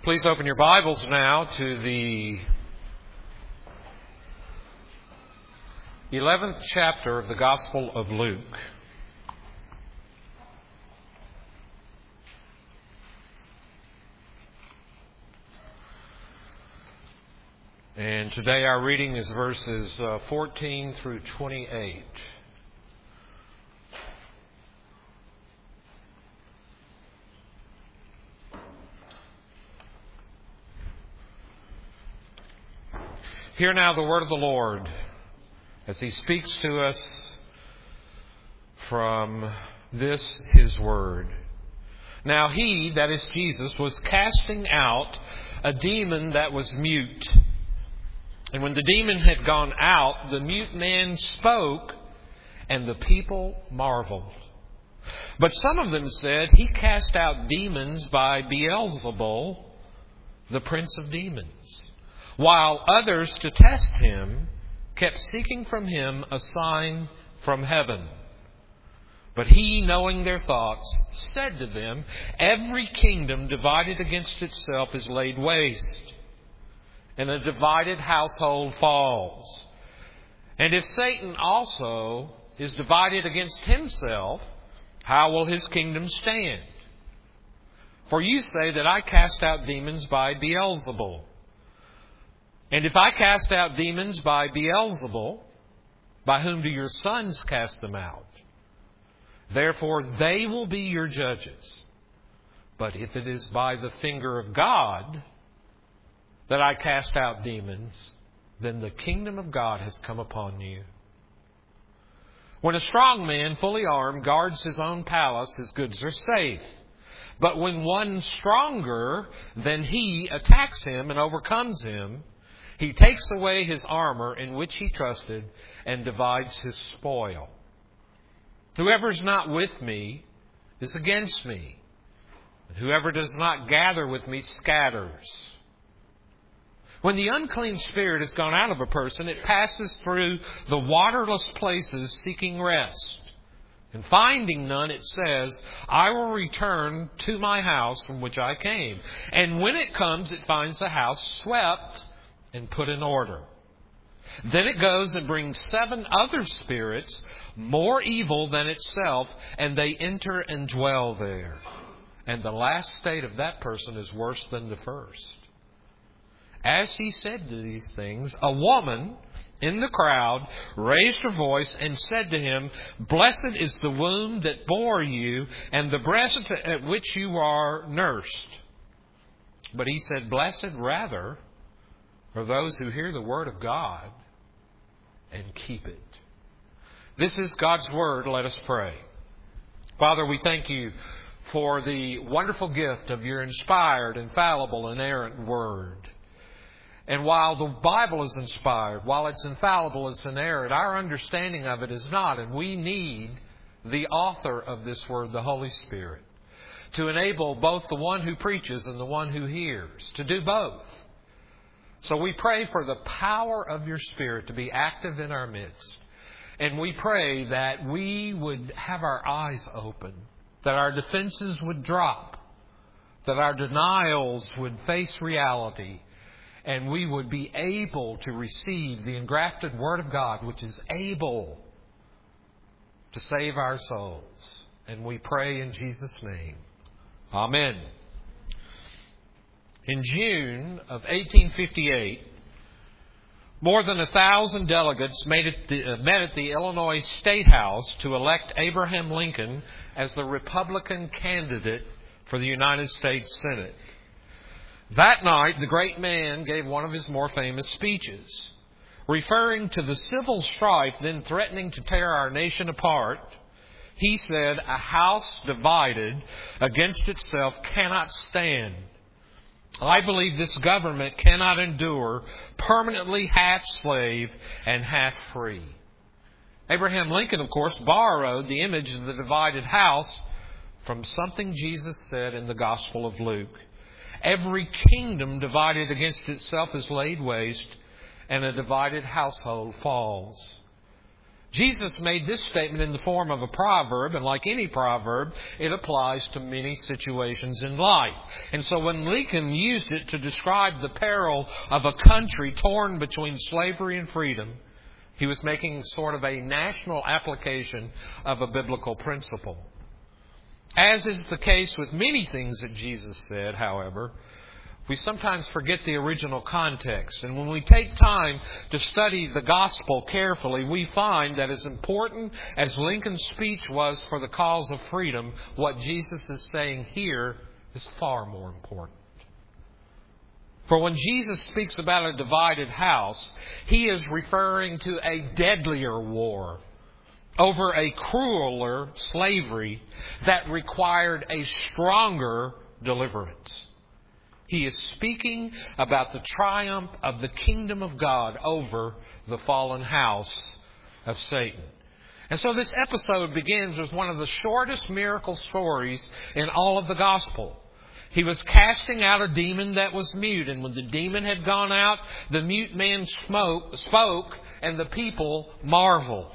Please open your Bibles now to the 11th chapter of the Gospel of Luke. And today our reading is verses 14 through 28. Hear now the word of the Lord as He speaks to us from this His word. Now He, that is Jesus, was casting out a demon that was mute. And when the demon had gone out, the mute man spoke, and the people marveled. But some of them said, He cast out demons by Beelzebul, the prince of demons. While others, to test Him, kept seeking from Him a sign from heaven. But He, knowing their thoughts, said to them, Every kingdom divided against itself is laid waste, and a divided household falls. And if Satan also is divided against himself, how will his kingdom stand? For you say that I cast out demons by Beelzebul. And if I cast out demons by Beelzebul, by whom do your sons cast them out? Therefore they will be your judges. But if it is by the finger of God that I cast out demons, then the kingdom of God has come upon you. When a strong man, fully armed, guards his own palace, his goods are safe. But when one stronger than he attacks him and overcomes him, he takes away his armor in which he trusted and divides his spoil. Whoever is not with me is against me, and whoever does not gather with me scatters. When the unclean spirit has gone out of a person, it passes through the waterless places seeking rest. And finding none, it says, I will return to my house from which I came. And when it comes, it finds the house swept and put in order. Then it goes and brings 7 other spirits, more evil than itself, and they enter and dwell there. And the last state of that person is worse than the first. As he said to these things, a woman in the crowd raised her voice and said to him, Blessed is the womb that bore you, and the breast at which you are nursed. But he said, Blessed rather are those who hear the word of God and keep it. This is God's word. Let us pray. Father, we thank you for the wonderful gift of your inspired, infallible, inerrant word. And while the Bible is inspired, while it's infallible, it's inerrant, our understanding of it is not. And we need the author of this word, the Holy Spirit, to enable both the one who preaches and the one who hears, to do both. So we pray for the power of your Spirit to be active in our midst. And we pray that we would have our eyes open, that our defenses would drop, that our denials would face reality, and we would be able to receive the engrafted Word of God, which is able to save our souls. And we pray in Jesus' name. Amen. In June of 1858, more than 1,000 delegates met at the Illinois State House to elect Abraham Lincoln as the Republican candidate for the United States Senate. That night, the great man gave one of his more famous speeches. Referring to the civil strife then threatening to tear our nation apart, he said, A house divided against itself cannot stand. I believe this government cannot endure permanently half slave and half free. Abraham Lincoln, of course, borrowed the image of the divided house from something Jesus said in the Gospel of Luke. Every kingdom divided against itself is laid waste, and a divided household falls. Jesus made this statement in the form of a proverb, and like any proverb, it applies to many situations in life. And so when Lincoln used it to describe the peril of a country torn between slavery and freedom, he was making sort of a national application of a biblical principle. As is the case with many things that Jesus said, however, we sometimes forget the original context. And when we take time to study the gospel carefully, we find that as important as Lincoln's speech was for the cause of freedom, what Jesus is saying here is far more important. For when Jesus speaks about a divided house, he is referring to a deadlier war over a crueler slavery that required a stronger deliverance. He is speaking about the triumph of the kingdom of God over the fallen house of Satan. And so this episode begins with one of the shortest miracle stories in all of the gospel. He was casting out a demon that was mute, and when the demon had gone out, the mute man spoke, and the people marveled.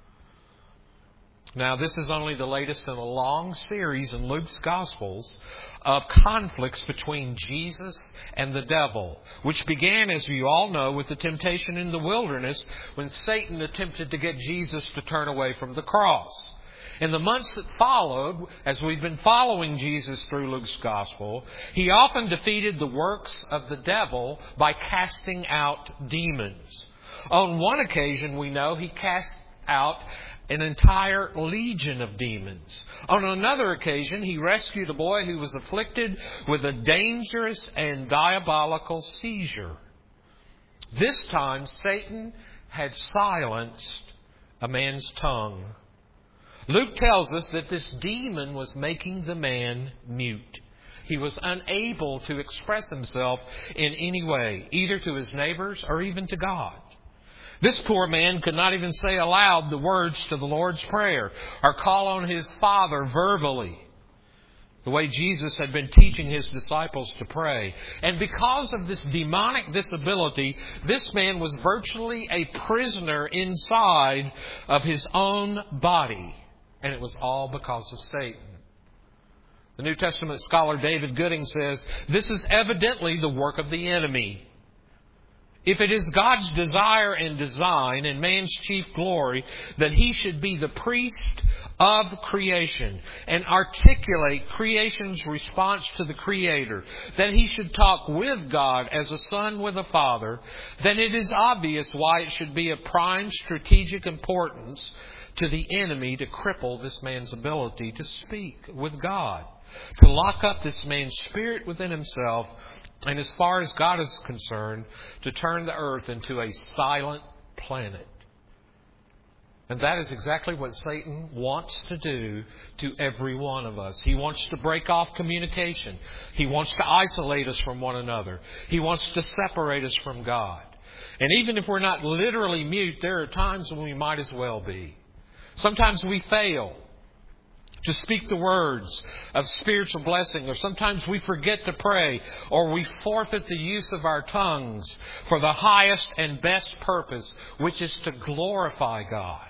Now, this is only the latest in a long series in Luke's Gospels of conflicts between Jesus and the devil, which began, as you all know, with the temptation in the wilderness when Satan attempted to get Jesus to turn away from the cross. In the months that followed, as we've been following Jesus through Luke's Gospel, he often defeated the works of the devil by casting out demons. On one occasion, we know he cast out an entire legion of demons. On another occasion, he rescued a boy who was afflicted with a dangerous and diabolical seizure. This time, Satan had silenced a man's tongue. Luke tells us that this demon was making the man mute. He was unable to express himself in any way, either to his neighbors or even to God. This poor man could not even say aloud the words to the Lord's Prayer or call on his Father verbally, the way Jesus had been teaching his disciples to pray. And because of this demonic disability, this man was virtually a prisoner inside of his own body. And it was all because of Satan. The New Testament scholar David Gooding says, this is evidently the work of the enemy. If it is God's desire and design and man's chief glory that he should be the priest of creation and articulate creation's response to the Creator, that he should talk with God as a son with a father, then it is obvious why it should be of prime strategic importance to the enemy to cripple this man's ability to speak with God, to lock up this man's spirit within himself, and as far as God is concerned, to turn the earth into a silent planet. And that is exactly what Satan wants to do to every one of us. He wants to break off communication. He wants to isolate us from one another. He wants to separate us from God. And even if we're not literally mute, there are times when we might as well be. Sometimes we fail to speak the words of spiritual blessing, or sometimes we forget to pray, or we forfeit the use of our tongues for the highest and best purpose, which is to glorify God.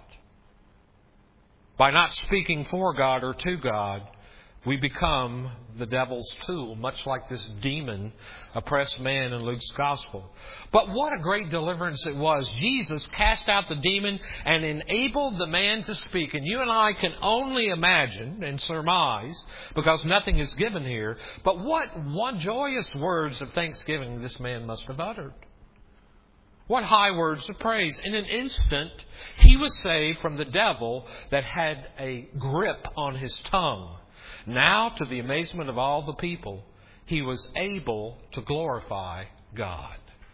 By not speaking for God or to God, we become the devil's tool, much like this demon-oppressed man in Luke's Gospel. But what a great deliverance it was. Jesus cast out the demon and enabled the man to speak. And you and I can only imagine and surmise, because nothing is given here, but what joyous words of thanksgiving this man must have uttered. What high words of praise. In an instant, he was saved from the devil that had a grip on his tongue. Now, to the amazement of all the people, he was able to glorify God.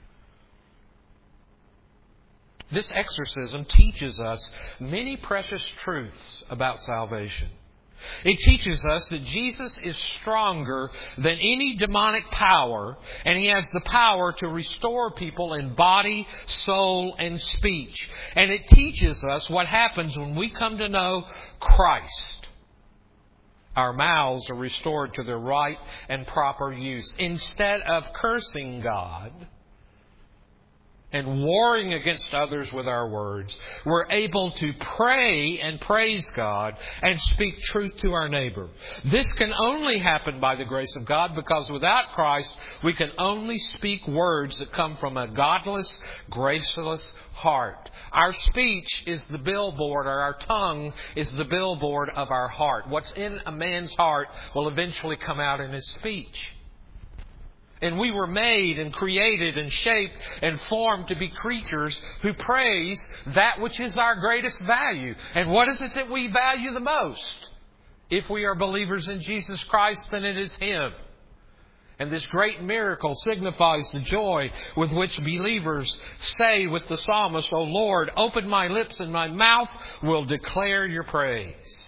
This exorcism teaches us many precious truths about salvation. It teaches us that Jesus is stronger than any demonic power, and He has the power to restore people in body, soul, and speech. And it teaches us what happens when we come to know Christ. Our mouths are restored to their right and proper use. Instead of cursing God and warring against others with our words, we're able to pray and praise God and speak truth to our neighbor. This can only happen by the grace of God, because without Christ, we can only speak words that come from a godless, graceless heart. Our speech is the billboard, or our tongue is the billboard of our heart. What's in a man's heart will eventually come out in his speech. And we were made and created and shaped and formed to be creatures who praise that which is our greatest value. And what is it that we value the most? If we are believers in Jesus Christ, then it is Him. And this great miracle signifies the joy with which believers say with the psalmist, "O Lord, open my lips and my mouth will declare your praise."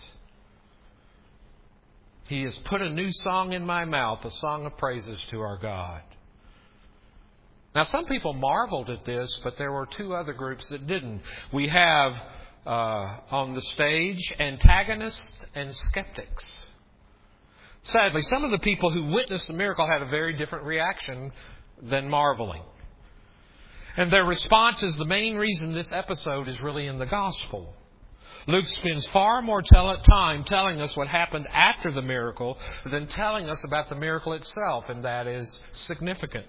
He has put a new song in my mouth, a song of praises to our God. Now, some people marveled at this, but there were two other groups that didn't. We have on the stage antagonists and skeptics. Sadly, some of the people who witnessed the miracle had a very different reaction than marveling. And their response is the main reason this episode is really in the Gospel. Luke spends far more time telling us what happened after the miracle than telling us about the miracle itself, and that is significant.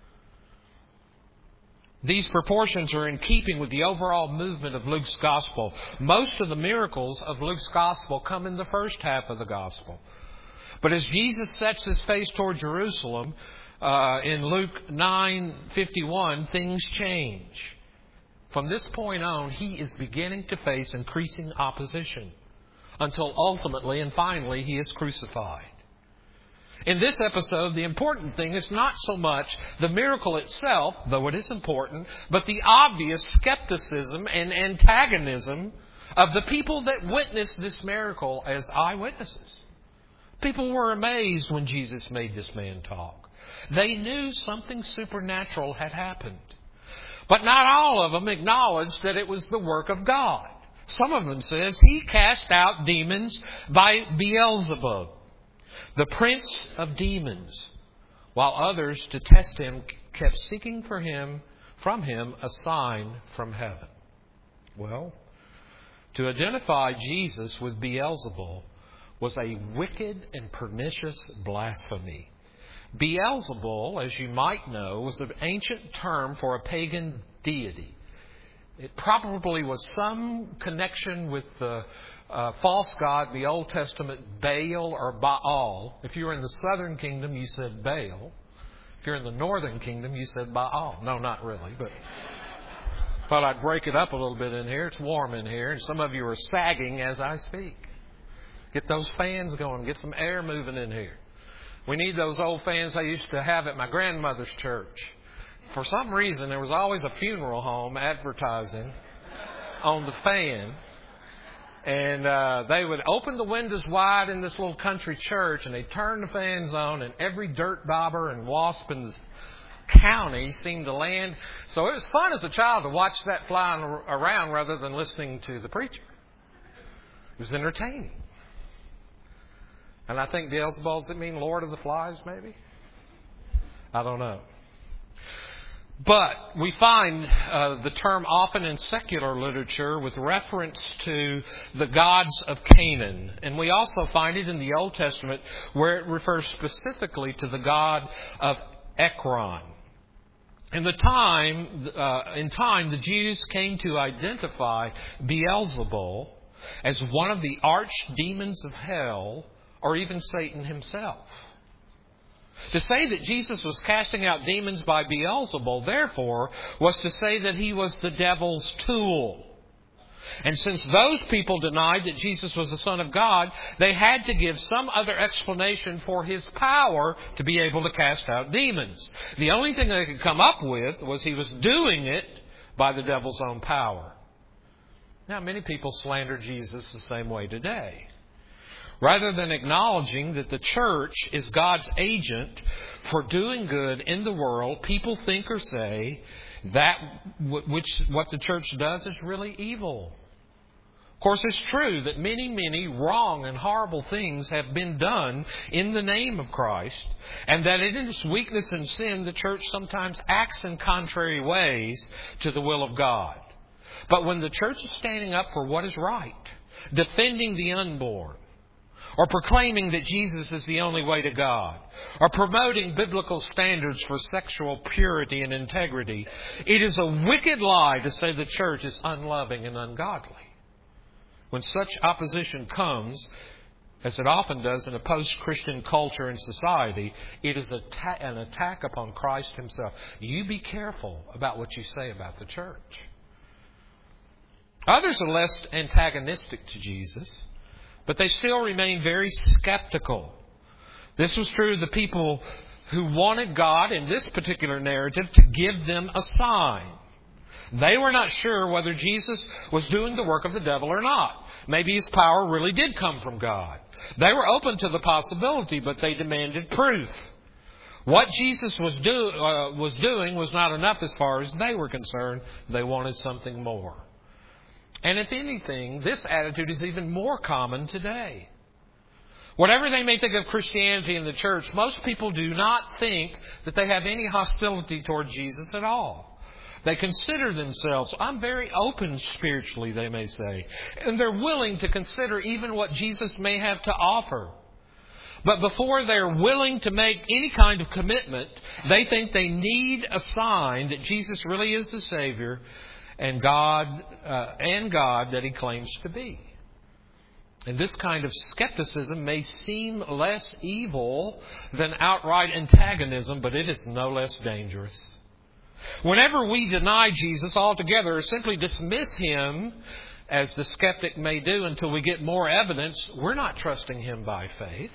These proportions are in keeping with the overall movement of Luke's Gospel. Most of the miracles of Luke's Gospel come in the first half of the Gospel. But as Jesus sets His face toward Jerusalem, in Luke 9:51, things change. From this point on, He is beginning to face increasing opposition until ultimately and finally He is crucified. In this episode, the important thing is not so much the miracle itself, though it is important, but the obvious skepticism and antagonism of the people that witnessed this miracle as eyewitnesses. People were amazed when Jesus made this man talk. They knew something supernatural had happened. But not all of them acknowledged that it was the work of God. Some of them says He cast out demons by Beelzebub, the prince of demons, while others, to test Him, kept seeking from him a sign from heaven. Well, to identify Jesus with Beelzebub was a wicked and pernicious blasphemy. Beelzebul, as you might know, was an ancient term for a pagan deity. It probably was some connection with the false god in the Old Testament, Baal or Baal. If you were in the southern kingdom, you said Baal. If you're in the northern kingdom, you said Baal. No, not really, but thought I'd break it up a little bit in here. It's warm in here, and some of you are sagging as I speak. Get those fans going. Get some air moving in here. We need those old fans I used to have at my grandmother's church. For some reason, there was always a funeral home advertising on the fan. And they would open the windows wide in this little country church, and they'd turn the fans on, and every dirt bobber and wasp in the county seemed to land. So it was fun as a child to watch that flying around rather than listening to the preacher. It was entertaining. And I think Beelzebul, does it mean Lord of the Flies, maybe? I don't know. But we find the term often in secular literature with reference to the gods of Canaan. And we also find it in the Old Testament where it refers specifically to the god of Ekron. In time, the Jews came to identify Beelzebul as one of the archdemons of hell, or even Satan himself. To say that Jesus was casting out demons by Beelzebul, therefore, was to say that He was the devil's tool. And since those people denied that Jesus was the Son of God, they had to give some other explanation for His power to be able to cast out demons. The only thing they could come up with was He was doing it by the devil's own power. Now, many people slander Jesus the same way today. Rather than acknowledging that the church is God's agent for doing good in the world, people think or say that what the church does is really evil. Of course, it's true that many, many wrong and horrible things have been done in the name of Christ, and that in its weakness and sin, the church sometimes acts in contrary ways to the will of God. But when the church is standing up for what is right, defending the unborn, or proclaiming that Jesus is the only way to God, or promoting biblical standards for sexual purity and integrity, it is a wicked lie to say the church is unloving and ungodly. When such opposition comes, as it often does in a post-Christian culture and society, it is an attack upon Christ Himself. You be careful about what you say about the church. Others are less antagonistic to Jesus, but they still remain very skeptical. This was true of the people who wanted God, in this particular narrative, to give them a sign. They were not sure whether Jesus was doing the work of the devil or not. Maybe His power really did come from God. They were open to the possibility, but they demanded proof. What Jesus was doing was not enough as far as they were concerned. They wanted something more. And if anything, this attitude is even more common today. Whatever they may think of Christianity and the church, most people do not think that they have any hostility toward Jesus at all. They consider themselves, I'm very open spiritually, they may say. And they're willing to consider even what Jesus may have to offer. But before they're willing to make any kind of commitment, they think they need a sign that Jesus really is the Savior and God that He claims to be. And this kind of skepticism may seem less evil than outright antagonism, but it is no less dangerous. Whenever we deny Jesus altogether or simply dismiss Him, as the skeptic may do until we get more evidence, we're not trusting Him by faith.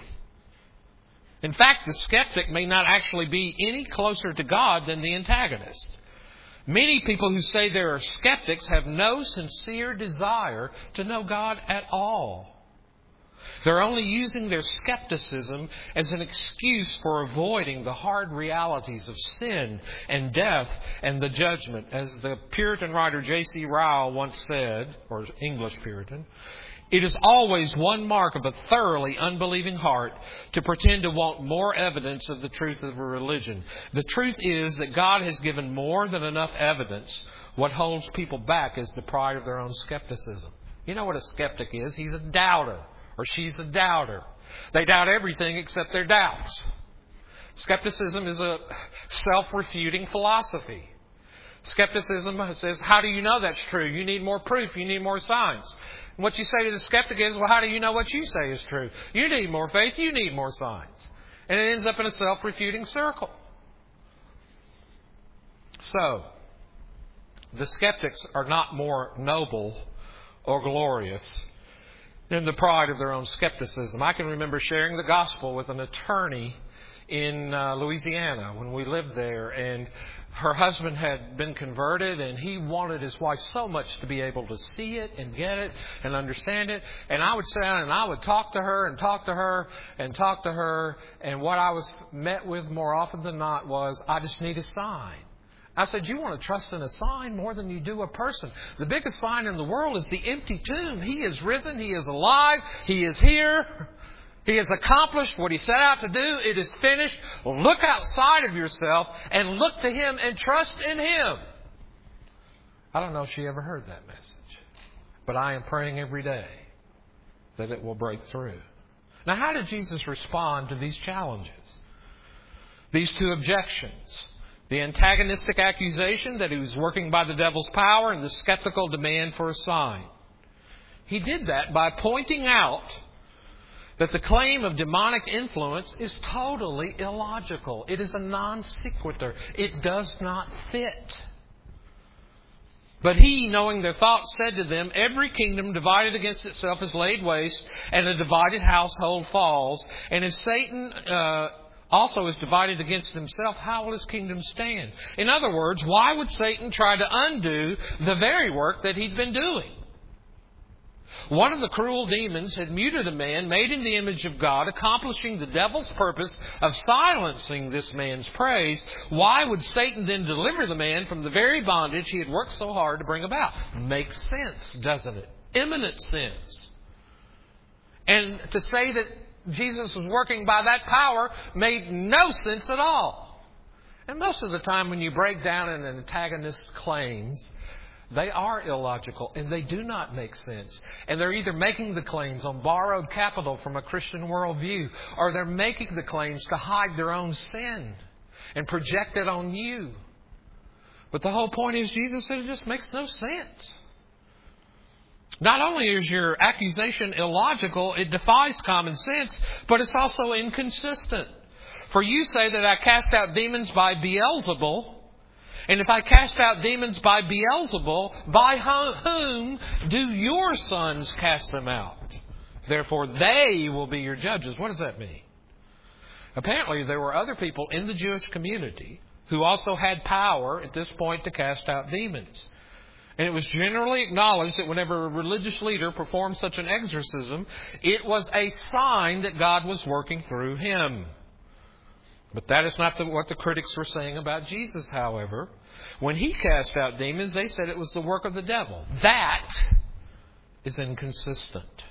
In fact, the skeptic may not actually be any closer to God than the antagonist. Many people who say they are skeptics have no sincere desire to know God at all. They're only using their skepticism as an excuse for avoiding the hard realities of sin and death and the judgment. As the Puritan writer J.C. Ryle once said, or English Puritan, it is always one mark of a thoroughly unbelieving heart to pretend to want more evidence of the truth of a religion. The truth is that God has given more than enough evidence. What holds people back is the pride of their own skepticism. You know what a skeptic is? He's a doubter. Or she's a doubter. They doubt everything except their doubts. Skepticism is a self-refuting philosophy. Skepticism says, how do you know that's true? You need more proof. You need more signs. And what you say to the skeptic is, well, how do you know what you say is true? You need more faith. You need more signs. And it ends up in a self-refuting circle. So, the skeptics are not more noble or glorious in the pride of their own skepticism. I can remember sharing the gospel with an attorney in Louisiana when we lived there, and her husband had been converted, and he wanted his wife so much to be able to see it and get it and understand it. And I would sit down and I would talk to her and talk to her and talk to her, and what I was met with more often than not was, I just need a sign. I said, you want to trust in a sign more than you do a person. The biggest sign in the world is the empty tomb. He is risen. He is alive. He is here. He has accomplished what He set out to do. It is finished. Look outside of yourself and look to Him and trust in Him. I don't know if she ever heard that message, but I am praying every day that it will break through. Now, how did Jesus respond to these challenges? These two objections. The antagonistic accusation that He was working by the devil's power and the skeptical demand for a sign. He did that by pointing out that the claim of demonic influence is totally illogical. It is a non sequitur. It does not fit. But He, knowing their thoughts, said to them, every kingdom divided against itself is laid waste, and a divided household falls. And if Satan also is divided against himself, how will his kingdom stand? In other words, why would Satan try to undo the very work that he'd been doing? One of the cruel demons had muted a man made in the image of God, accomplishing the devil's purpose of silencing this man's praise. Why would Satan then deliver the man from the very bondage he had worked so hard to bring about? Makes sense, doesn't it? imminent sins. And to say that Jesus was working by that power made no sense at all. And most of the time when you break down an antagonist's claims, they are illogical and they do not make sense. And they're either making the claims on borrowed capital from a Christian worldview, or they're making the claims to hide their own sin and project it on you. But the whole point is, Jesus said it just makes no sense. Not only is your accusation illogical, it defies common sense, but it's also inconsistent. For you say that I cast out demons by Beelzebul. And if I cast out demons by Beelzebul, by whom do your sons cast them out? Therefore, they will be your judges. What does that mean? Apparently, there were other people in the Jewish community who also had power at this point to cast out demons. And it was generally acknowledged that whenever a religious leader performed such an exorcism, it was a sign that God was working through him. But that is not what the critics were saying about Jesus, however. When he cast out demons, they said it was the work of the devil. That is inconsistent.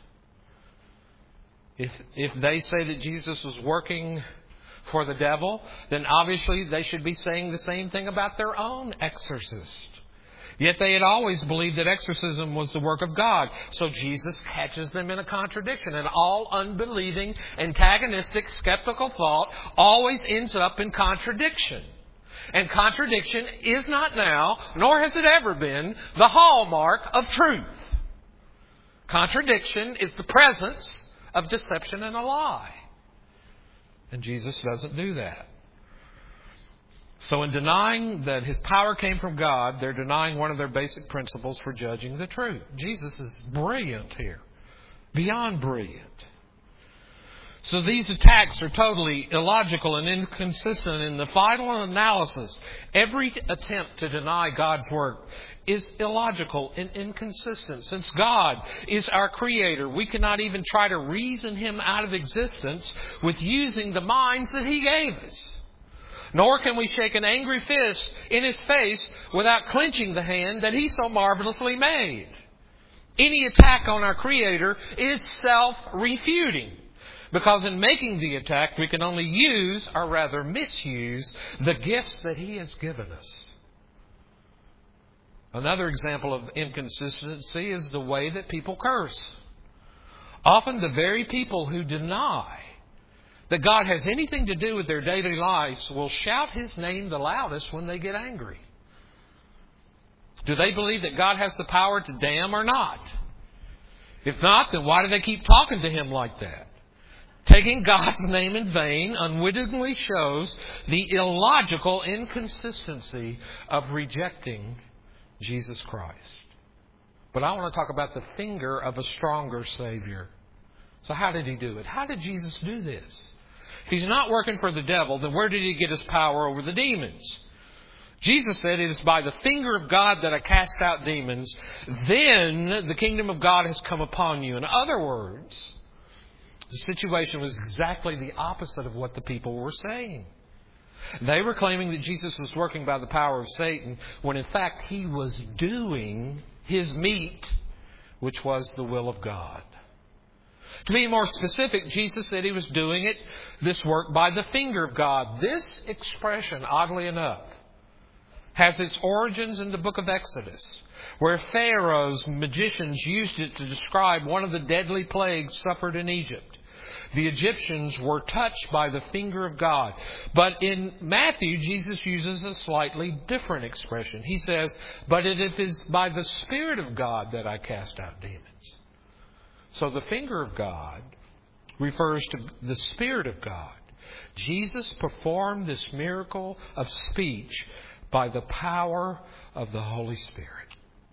If they say that Jesus was working for the devil, then obviously they should be saying the same thing about their own exorcist. Yet they had always believed that exorcism was the work of God. So Jesus catches them in a contradiction. And all unbelieving, antagonistic, skeptical thought always ends up in contradiction. And contradiction is not now, nor has it ever been, the hallmark of truth. Contradiction is the presence of deception and a lie. And Jesus doesn't do that. So in denying that his power came from God, they're denying one of their basic principles for judging the truth. Jesus is brilliant here. Beyond brilliant. So these attacks are totally illogical and inconsistent. In the final analysis, every attempt to deny God's work is illogical and inconsistent. Since God is our Creator, we cannot even try to reason Him out of existence with using the minds that He gave us. Nor can we shake an angry fist in His face without clenching the hand that He so marvelously made. Any attack on our Creator is self-refuting. Because in making the attack, we can only use, or rather misuse, the gifts that He has given us. Another example of inconsistency is the way that people curse. Often the very people who deny that God has anything to do with their daily lives will shout His name the loudest when they get angry. Do they believe that God has the power to damn or not? If not, then why do they keep talking to Him like that? Taking God's name in vain unwittingly shows the illogical inconsistency of rejecting Jesus Christ. But I want to talk about the finger of a stronger Savior. So how did He do it? How did Jesus do this? If He's not working for the devil, then where did He get His power over the demons? Jesus said, "It is by the finger of God that I cast out demons. Then the kingdom of God has come upon you." In other words, the situation was exactly the opposite of what the people were saying. They were claiming that Jesus was working by the power of Satan, when in fact He was doing His meat, which was the will of God. To be more specific, Jesus said He was doing this work by the finger of God. This expression, oddly enough, has its origins in the book of Exodus, where Pharaoh's magicians used it to describe one of the deadly plagues suffered in Egypt. The Egyptians were touched by the finger of God. But in Matthew, Jesus uses a slightly different expression. He says, "But it is by the Spirit of God that I cast out demons." So the finger of God refers to the Spirit of God. Jesus performed this miracle of speech by the power of the Holy Spirit.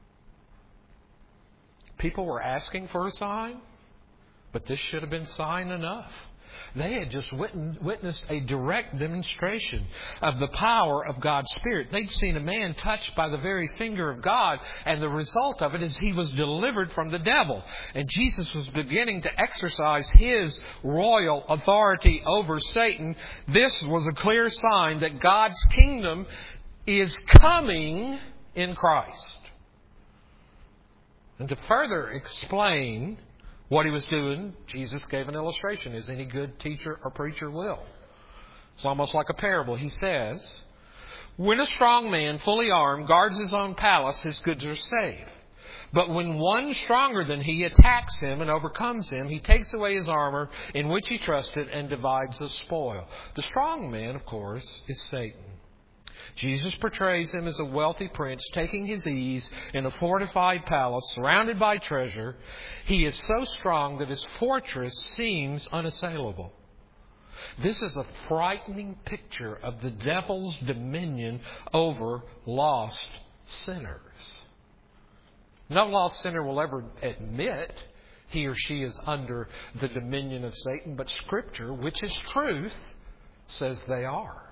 People were asking for a sign, but this should have been sign enough. They had just witnessed a direct demonstration of the power of God's Spirit. They'd seen a man touched by the very finger of God, and the result of it is he was delivered from the devil. And Jesus was beginning to exercise His royal authority over Satan. This was a clear sign that God's kingdom is coming in Christ. And to further explain what he was doing, Jesus gave an illustration, as any good teacher or preacher will. It's almost like a parable. He says, when a strong man, fully armed, guards his own palace, his goods are safe. But when one stronger than he attacks him and overcomes him, he takes away his armor in which he trusted and divides the spoil. The strong man, of course, is Satan. Jesus portrays him as a wealthy prince taking his ease in a fortified palace surrounded by treasure. He is so strong that his fortress seems unassailable. This is a frightening picture of the devil's dominion over lost sinners. No lost sinner will ever admit he or she is under the dominion of Satan, but Scripture, which is truth, says they are.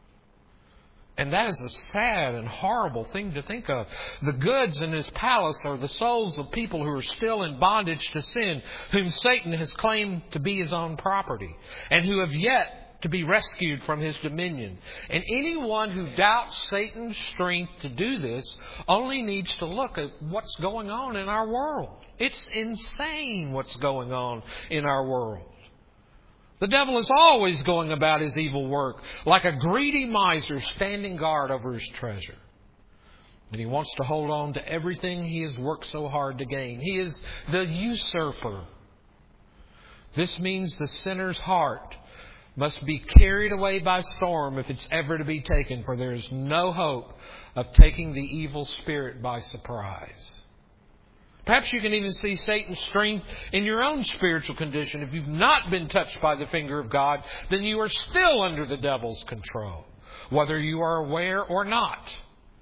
And that is a sad and horrible thing to think of. The goods in his palace are the souls of people who are still in bondage to sin, whom Satan has claimed to be his own property, and who have yet to be rescued from his dominion. And anyone who doubts Satan's strength to do this only needs to look at what's going on in our world. It's insane what's going on in our world. The devil is always going about his evil work like a greedy miser standing guard over his treasure. And he wants to hold on to everything he has worked so hard to gain. He is the usurper. This means the sinner's heart must be carried away by storm if it's ever to be taken, for there is no hope of taking the evil spirit by surprise. Perhaps you can even see Satan's strength in your own spiritual condition. If you've not been touched by the finger of God, then you are still under the devil's control, whether you are aware or not.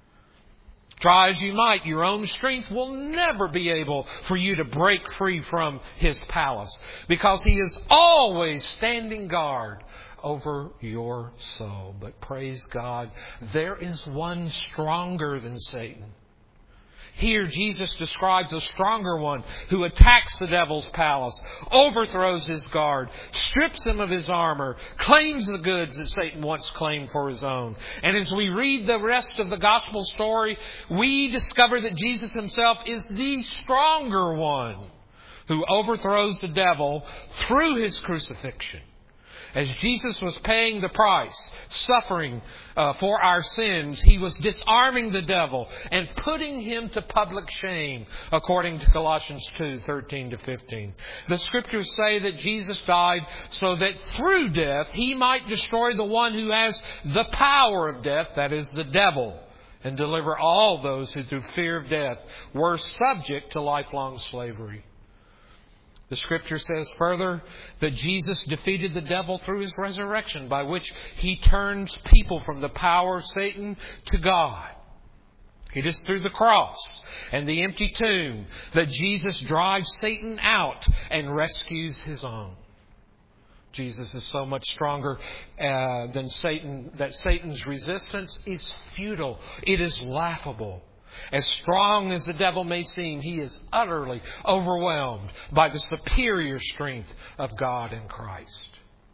Try as you might, your own strength will never be able for you to break free from his palace, because he is always standing guard over your soul. But praise God, there is one stronger than Satan. Here Jesus describes a stronger one who attacks the devil's palace, overthrows his guard, strips him of his armor, claims the goods that Satan once claimed for his own. And as we read the rest of the gospel story, we discover that Jesus himself is the stronger one who overthrows the devil through his crucifixion. As Jesus was paying the price, suffering for our sins, he was disarming the devil and putting him to public shame, according to Colossians 2:13-15. The Scriptures say that Jesus died so that through death he might destroy the one who has the power of death, that is, the devil, and deliver all those who through fear of death were subject to lifelong slavery. The Scripture says further that Jesus defeated the devil through his resurrection, by which he turns people from the power of Satan to God. It is through the cross and the empty tomb that Jesus drives Satan out and rescues his own. Jesus is so much stronger than Satan that Satan's resistance is futile. It is laughable. As strong as the devil may seem, he is utterly overwhelmed by the superior strength of God in Christ.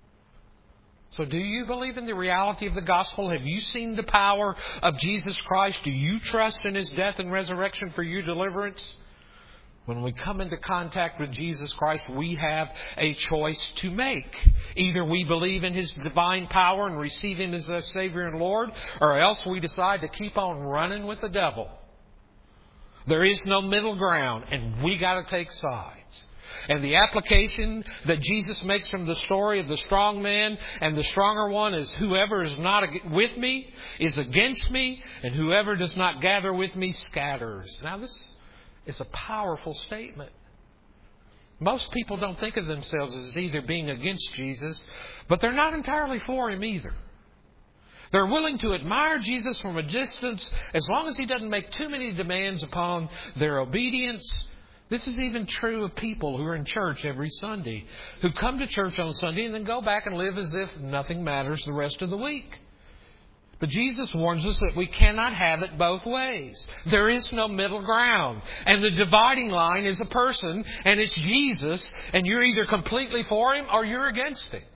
So do you believe in the reality of the gospel? Have you seen the power of Jesus Christ? Do you trust in his death and resurrection for your deliverance? When we come into contact with Jesus Christ, we have a choice to make. Either we believe in his divine power and receive him as our Savior and Lord, or else we decide to keep on running with the devil. There is no middle ground, and we got to take sides. And the application that Jesus makes from the story of the strong man and the stronger one is whoever is not with me is against me, and whoever does not gather with me scatters. Now this is a powerful statement. Most people don't think of themselves as either being against Jesus, but they're not entirely for him either. They're willing to admire Jesus from a distance as long as he doesn't make too many demands upon their obedience. This is even true of people who are in church every Sunday, who come to church on Sunday and then go back and live as if nothing matters the rest of the week. But Jesus warns us that we cannot have it both ways. There is no middle ground. And the dividing line is a person, and it's Jesus, and you're either completely for him or you're against him.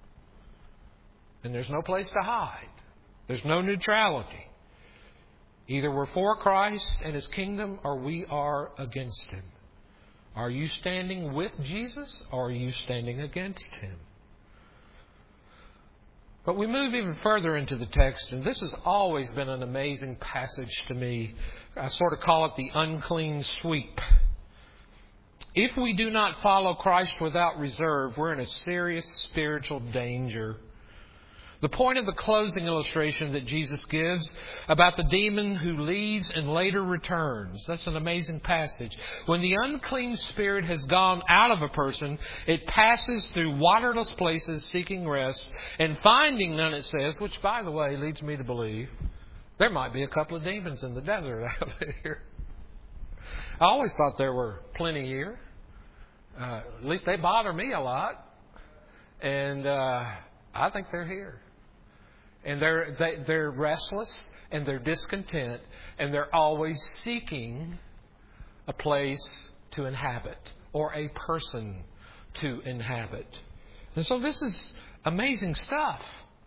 And there's no place to hide. There's no neutrality. Either we're for Christ and his kingdom or we are against him. Are you standing with Jesus or are you standing against Him? But we move even further into the text, and this has always been an amazing passage to me. I sort of call it the unclean sweep. If we do not follow Christ without reserve, we're in a serious spiritual danger. The point of the closing illustration that Jesus gives about the demon who leaves and later returns. That's an amazing passage. When the unclean spirit has gone out of a person, it passes through waterless places seeking rest and finding none, it says, which, by the way, leads me to believe there might be a couple of demons in the desert out there. I always thought there were plenty here. At least they bother me a lot. And I think they're here. And they're restless and they're discontent and they're always seeking a place to inhabit or a person to inhabit. And so this is amazing stuff.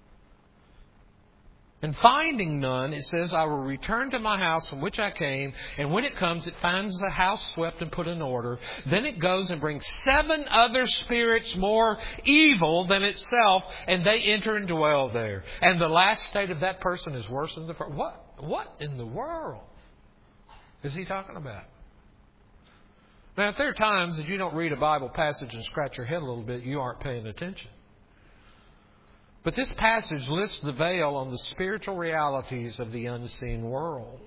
And finding none, it says, I will return to my house from which I came. And when it comes, it finds the house swept and put in order. Then it goes and brings 7 other spirits more evil than itself, and they enter and dwell there. And the last state of that person is worse than the first. What in the world is he talking about? Now, if there are times that you don't read a Bible passage and scratch your head a little bit, you aren't paying attention. But this passage lifts the veil on the spiritual realities of the unseen world.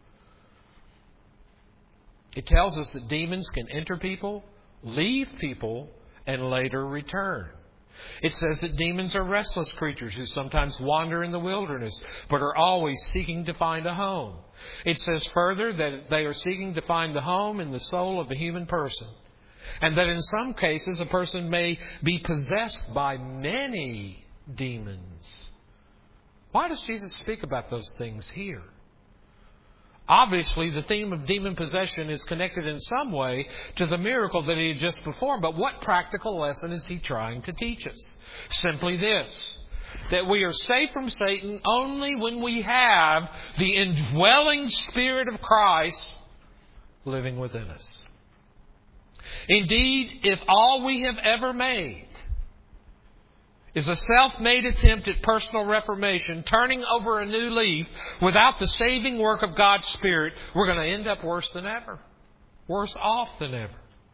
It tells us that demons can enter people, leave people, and later return. It says that demons are restless creatures who sometimes wander in the wilderness, but are always seeking to find a home. It says further that they are seeking to find the home in the soul of a human person. And that in some cases a person may be possessed by many demons. Why does Jesus speak about those things here? Obviously, the theme of demon possession is connected in some way to the miracle that He had just performed. But what practical lesson is He trying to teach us? Simply this: that we are safe from Satan only when we have the indwelling Spirit of Christ living within us. Indeed, if all we have ever made is a self-made attempt at personal reformation, turning over a new leaf without the saving work of God's Spirit, we're going to end up worse than ever. Worse off than ever.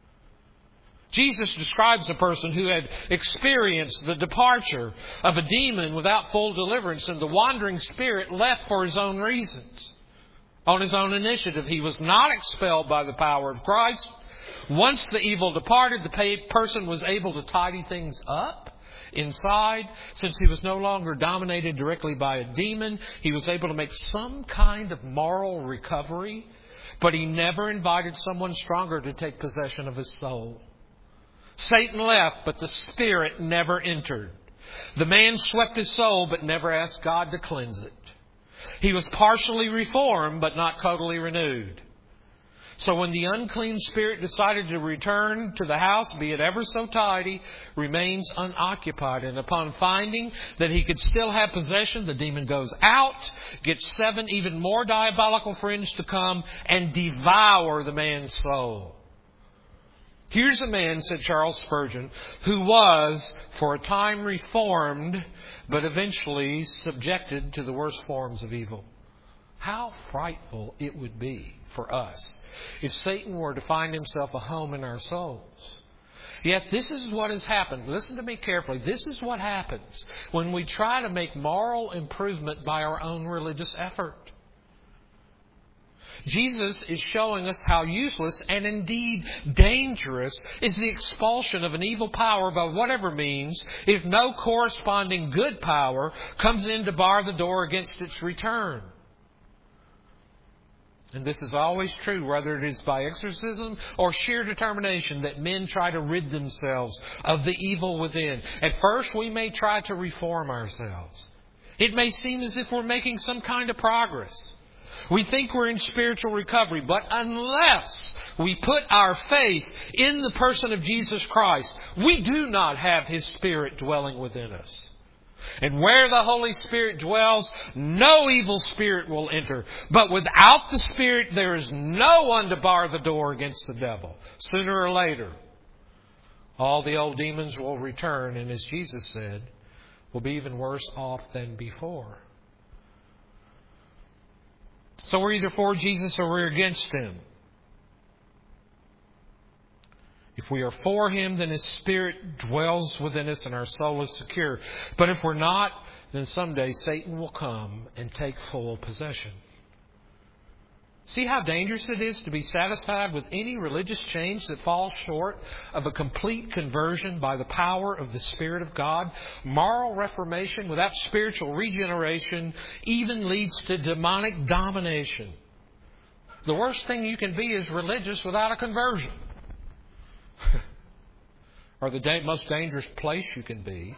Jesus describes a person who had experienced the departure of a demon without full deliverance, and the wandering spirit left for his own reasons. On his own initiative, he was not expelled by the power of Christ. Once the evil departed, the person was able to tidy things up inside. Since he was no longer dominated directly by a demon, he was able to make some kind of moral recovery, but he never invited someone stronger to take possession of his soul. Satan left, but the Spirit never entered. The man swept his soul, but never asked God to cleanse it. He was partially reformed, but not totally renewed. So when the unclean spirit decided to return to the house, be it ever so tidy, remains unoccupied. And upon finding that he could still have possession, the demon goes out, gets 7 even more diabolical friends to come and devour the man's soul. Here's a man, said Charles Spurgeon, who was for a time reformed, but eventually subjected to the worst forms of evil. How frightful it would be for us if Satan were to find himself a home in our souls. Yet this is what has happened. Listen to me carefully. This is what happens when we try to make moral improvement by our own religious effort. Jesus is showing us how useless and indeed dangerous is the expulsion of an evil power by whatever means if no corresponding good power comes in to bar the door against its return. And this is always true, whether it is by exorcism or sheer determination that men try to rid themselves of the evil within. At first, we may try to reform ourselves. It may seem as if we're making some kind of progress. We think we're in spiritual recovery, but unless we put our faith in the person of Jesus Christ, we do not have His Spirit dwelling within us. And where the Holy Spirit dwells, no evil spirit will enter. But without the Spirit, there is no one to bar the door against the devil. Sooner or later, all the old demons will return, and as Jesus said, will be even worse off than before. So we're either for Jesus or we're against Him. If we are for Him, then His Spirit dwells within us and our soul is secure. But if we're not, then someday Satan will come and take full possession. See how dangerous it is to be satisfied with any religious change that falls short of a complete conversion by the power of the Spirit of God? Moral reformation without spiritual regeneration even leads to demonic domination. The worst thing you can be is religious without a conversion. Or the most dangerous place you can be.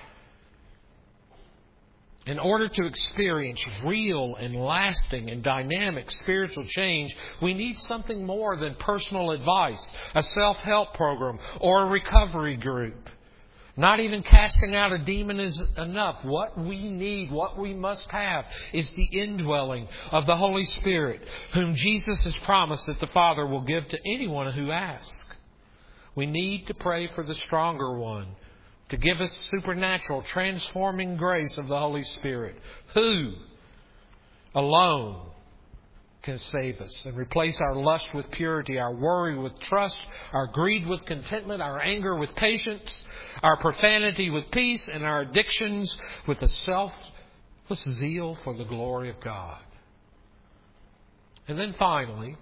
In order to experience real and lasting and dynamic spiritual change, we need something more than personal advice, a self-help program, or a recovery group. Not even casting out a demon is enough. What we need, what we must have, is the indwelling of the Holy Spirit, whom Jesus has promised that the Father will give to anyone who asks. We need to pray for the stronger one, to give us supernatural, transforming grace of the Holy Spirit, who alone can save us and replace our lust with purity, our worry with trust, our greed with contentment, our anger with patience, our profanity with peace, and our addictions with a selfless zeal for the glory of God. And then finally,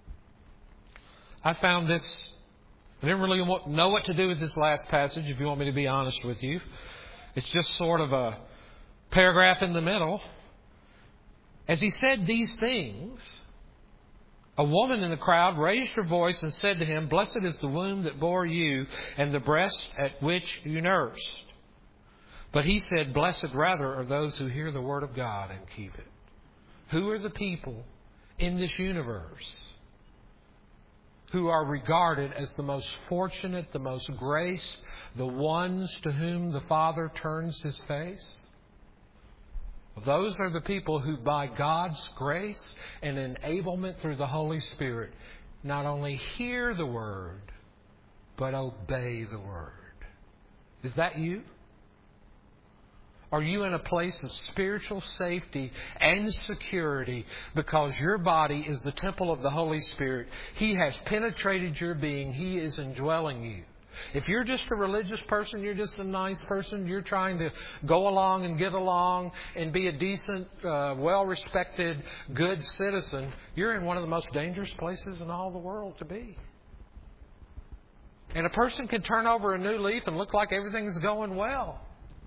I found this. I didn't really know what to do with this last passage, if you want me to be honest with you. It's just sort of a paragraph in the middle. As he said these things, a woman in the crowd raised her voice and said to him, "Blessed is the womb that bore you and the breast at which you nursed." But he said, "Blessed rather are those who hear the word of God and keep it." Who are the people in this universe who are regarded as the most fortunate, the most graced, the ones to whom the Father turns His face? Those are the people who, by God's grace and enablement through the Holy Spirit, not only hear the Word, but obey the Word. Is that you? Are you in a place of spiritual safety and security because your body is the temple of the Holy Spirit? He has penetrated your being. He is indwelling you. If you're just a religious person, you're just a nice person, you're trying to go along and get along and be a decent, well-respected, good citizen, you're in one of the most dangerous places in all the world to be. And a person can turn over a new leaf and look like everything's going well.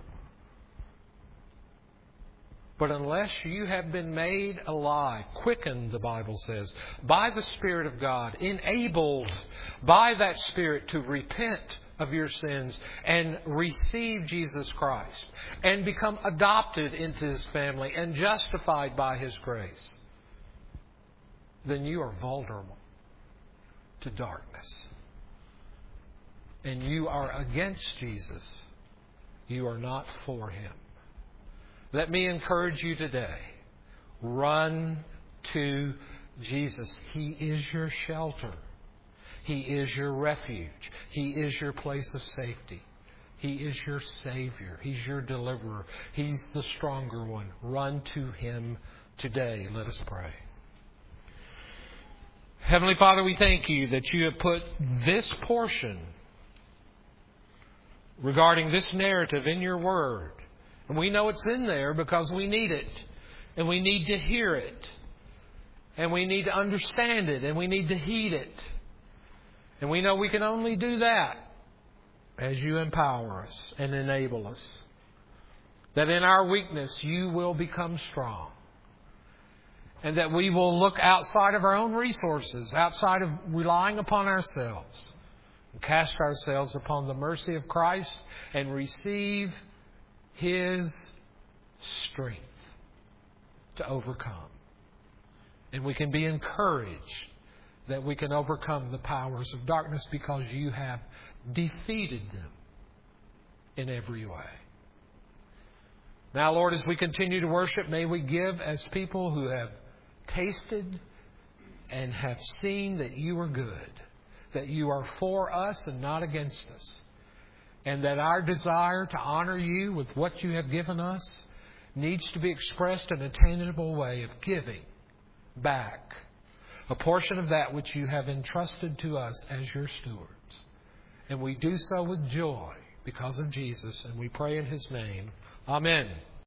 But unless you have been made alive, quickened, the Bible says, by the Spirit of God, enabled by that Spirit to repent of your sins and receive Jesus Christ and become adopted into His family and justified by His grace, then you are vulnerable to darkness. And you are against Jesus. You are not for Him. Let me encourage you today. Run to Jesus. He is your shelter. He is your refuge. He is your place of safety. He is your Savior. He's your deliverer. He's the stronger one. Run to Him today. Let us pray. Heavenly Father, we thank You that You have put this portion regarding this narrative in Your Word. And we know it's in there because we need it. And we need to hear it. And we need to understand it. And we need to heed it. And we know we can only do that as You empower us and enable us. That in our weakness You will become strong. And that we will look outside of our own resources, outside of relying upon ourselves, and cast ourselves upon the mercy of Christ and receive His strength to overcome. And we can be encouraged that we can overcome the powers of darkness because You have defeated them in every way. Now, Lord, as we continue to worship, may we give as people who have tasted and have seen that you are good, that you are for us and not against us, and that our desire to honor you with what you have given us needs to be expressed in a tangible way of giving back a portion of that which you have entrusted to us as your stewards. And we do so with joy because of Jesus, and we pray in His name. Amen.